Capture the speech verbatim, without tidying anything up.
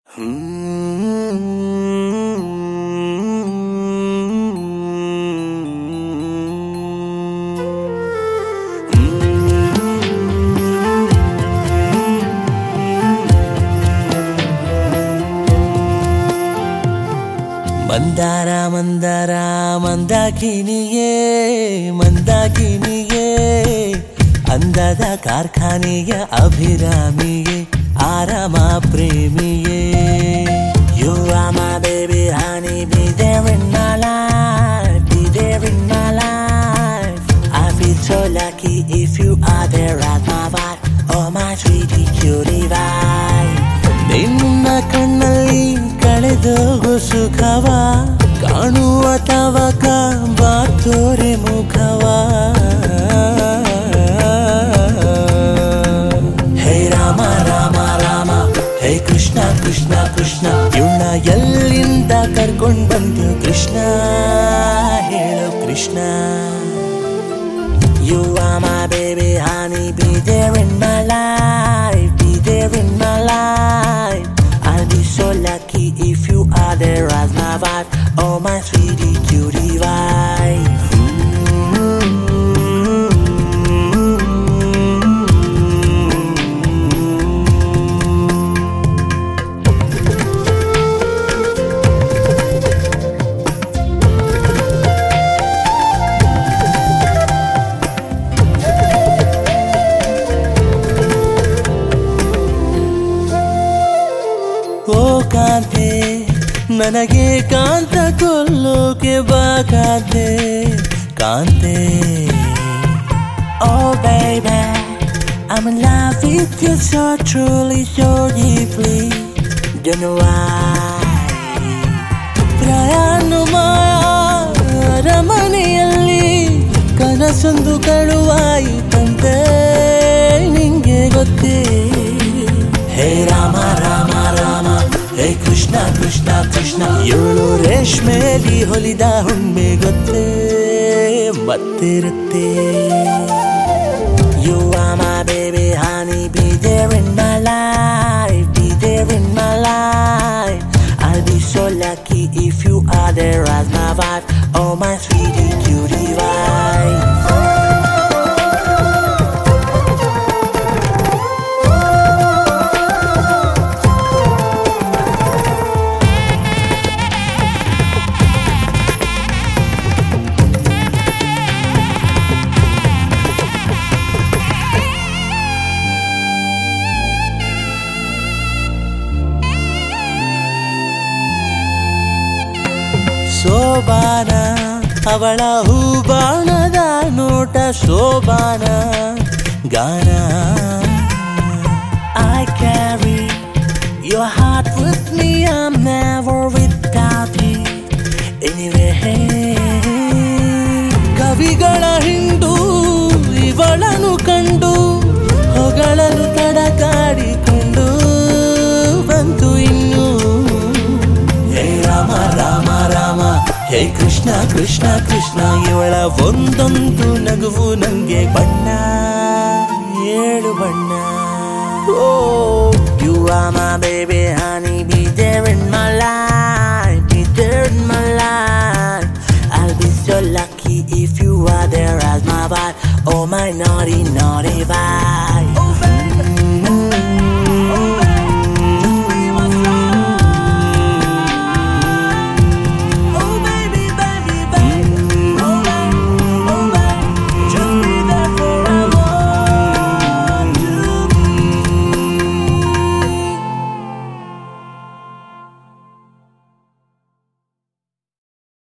ಮಂದಾರ ಮಂದಾರ ಮಂದಾಕಿನಿಯೇ ಮಂದಾಕಿನಿಯೇ ಅಂದದ ಕಾರ್ಖಾನೆಯ ಅಭಿರಾಮಿಯೇ ಆರಾಮ ಪ್ರೇಮಿಯೇ. You are my baby honey, be there in my life, be there in my life. I feel so lucky if you are there at my wife, oh my sweetie cutie wife. ನಿನ್ನ ಕಣ್ಣಲ್ಲಿ ಕಳೆದೋಗು ಸುಖವ ಕಾಣುವ ತವಕ ಬಾತೋರೆ ಮುಖವ. ಹೇ ರಾಮ ರಾಮ ರಾಮ ಹೇ ಕೃಷ್ಣ ಕೃಷ್ಣ ಕೃಷ್ಣ ಇವಳ ಎಲ್ಲಿಂದ ಕರ್ಕೊಂಡ್ ಬಂದು ಕೃಷ್ಣ ಹೇಳು Krishna. You are my baby honey, be there in my life, be there in my life. I'll be so lucky if you are there as my wife, oh my sweetie cutie wife. ಓ ಕಾಂತೆ ನನಗೆ ಕಾಂತ ಕೊಲ್ಲೋಕೆ ಬಾ ಕಾಂತೆ ಕಾಂತೆ. Oh baby, I'm in love with you so truly, so deeply. Don't know why. ಪ್ರಯಾಣ ಅರಮನೆಯಲ್ಲಿ ಕನಸೊಂದು ಕಳುವಾಯಿತಂತೆ ನಿಂಗೆ ಗೊತ್ತೇ. ಹೇ ರಾಮ ರಾಮ ರಾಮ ಹೇ ಕೃಷ್ಣ ಕೃಷ್ಣ ಕೃಷ್ಣ ಇವಳು ರೇಷ್ಮೆಲಿ ಹೊಲಿದ ಹುಣ್ಣೆ ಗೊತ್ತೇ ಮತ್ತಿರುತ್ತೆ. You are my baby honey, be there in my life, be there in my life. I'll be so lucky if you are there as my wife, oh my sweetie cutie wife. ಶೋಭಾನ ಅವಳ ಹೂಬಾಣದ ನೋಟ ಶೋಭಾನ ಗಾನ. I carry your heart with me, I'm never without you anyway. ಕವಿಗಳ ಹಿಂಡು ಇವಳನು ಕಂಡು ಹೊಗಳನು ತಡಕಾಡಿಕೊಂಡು ಬಂತು ಇನ್ನು. ಹೇ ರಾಮ ರಾಮ ರಾಮ ಹೇ ಕೃಷ್ಣ ಕೃಷ್ಣ ಕೃಷ್ಣ ಇವಳ ಒಂದೊಂದು ನಗುವು ನಂಗೆ ಬಣ್ಣ ಏಳು ಬಣ್ಣ. Oh, you are my baby honey, be there in my life, be there in my life. I'll be so lucky if you are there as my wife, oh my naughty naughty wife.